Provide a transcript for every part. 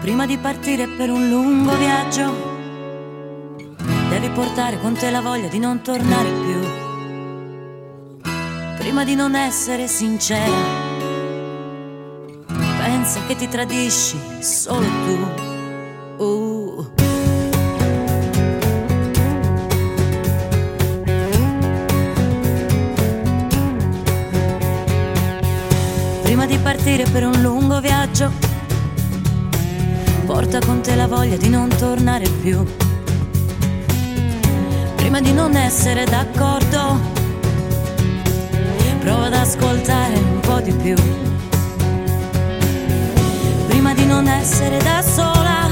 Prima di partire per un lungo viaggio, devi portare con te la voglia di non tornare più. Prima di non essere sincera, pensa che ti tradisci solo tu. Prima di partire per un lungo viaggio, porta con te la voglia di non tornare più. Prima di non essere d'accordo, prova ad ascoltare un po' di più. Prima di non essere da sola,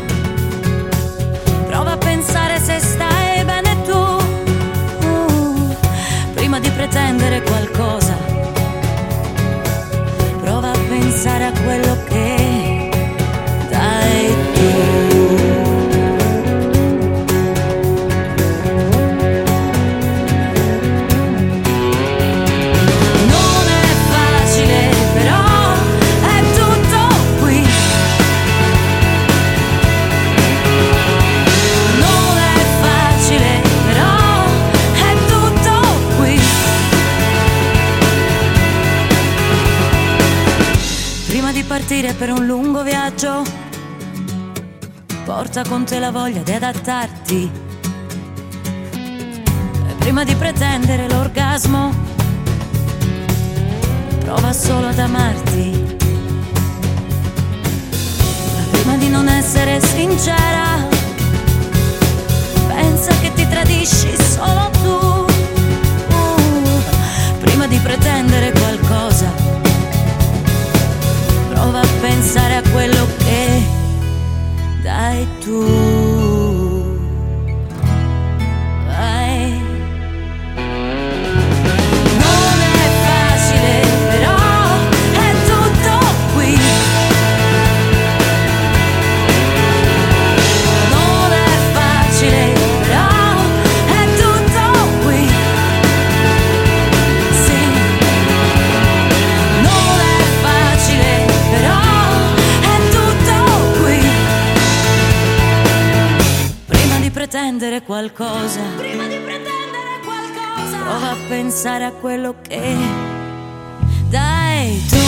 prova a pensare se stai bene tu. Prima di pretendere qualcosa, prova a pensare a quello che dai tu. Partire per un lungo viaggio, porta con te la voglia di adattarti. E prima di pretendere l'orgasmo, prova solo ad amarti. Prima di non essere sincera, pensa che ti tradisci solo tu. Prima di pretendere qualcosa, prova a pensare a quello che dai tu. Vai. Non è facile, però è tutto qui. Non è facile, però è tutto qui. Sì. Non è facile, però è tutto qui. Prima di pretendere qualcosa, prova a pensare a quello che dai tu.